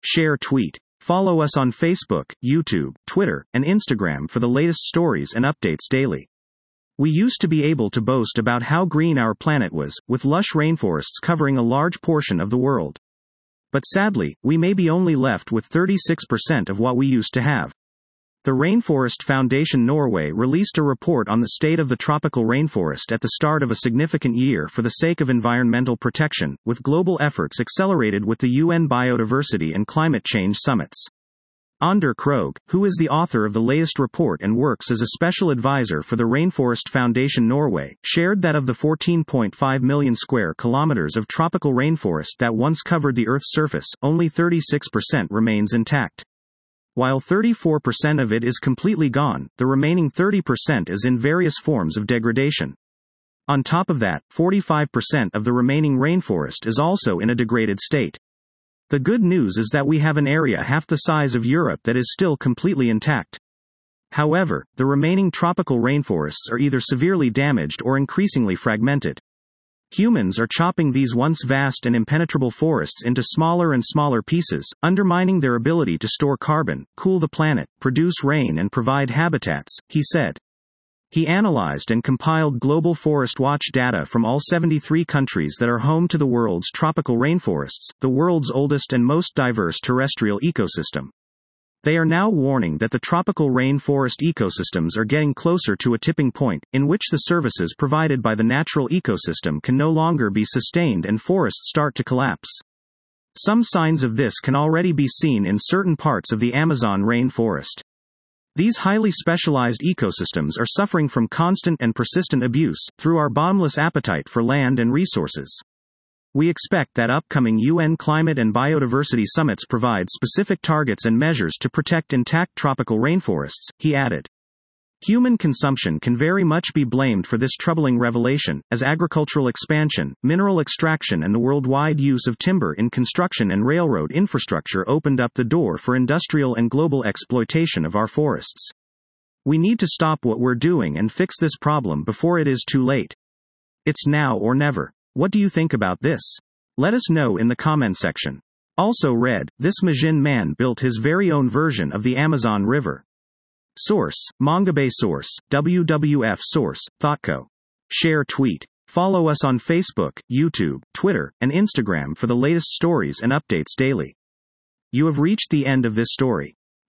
Share tweet. Follow us on Facebook, YouTube, Twitter, and Instagram for the latest stories and updates daily. We used to be able to boast about how green our planet was, with lush rainforests covering a large portion of the world. But sadly, we may be only left with 36% of what we used to have. The Rainforest Foundation Norway released a report on the state of the tropical rainforest at the start of a significant year for the sake of environmental protection, with global efforts accelerated with the UN Biodiversity and Climate Change Summits. Ander Krogh, who is the author of the latest report and works as a special advisor for the Rainforest Foundation Norway, shared that of the 14.5 million square kilometers of tropical rainforest that once covered the Earth's surface, only 36% remains intact. While 34% of it is completely gone, the remaining 30% is in various forms of degradation. On top of that, 45% of the remaining rainforest is also in a degraded state. The good news is that we have an area half the size of Europe that is still completely intact. However, the remaining tropical rainforests are either severely damaged or increasingly fragmented. Humans are chopping these once vast and impenetrable forests into smaller and smaller pieces, undermining their ability to store carbon, cool the planet, produce rain and provide habitats, he said. He analyzed and compiled Global Forest Watch data from all 73 countries that are home to the world's tropical rainforests, the world's oldest and most diverse terrestrial ecosystem. They are now warning that the tropical rainforest ecosystems are getting closer to a tipping point, in which the services provided by the natural ecosystem can no longer be sustained and forests start to collapse. Some signs of this can already be seen in certain parts of the Amazon rainforest. These highly specialized ecosystems are suffering from constant and persistent abuse, through our bottomless appetite for land and resources. We expect that upcoming UN climate and biodiversity summits provide specific targets and measures to protect intact tropical rainforests, he added. Human consumption can very much be blamed for this troubling revelation, as agricultural expansion, mineral extraction and the worldwide use of timber in construction and railroad infrastructure opened up the door for industrial and global exploitation of our forests. We need to stop what we're doing and fix this problem before it is too late. It's now or never. What do you think about this? Let us know in the comment section. Also read, this Majin man built his very own version of the Amazon River. Source, Mongabay Source, WWF Source, ThoughtCo. Share tweet. Follow us on Facebook, YouTube, Twitter, and Instagram for the latest stories and updates daily. You have reached the end of this story.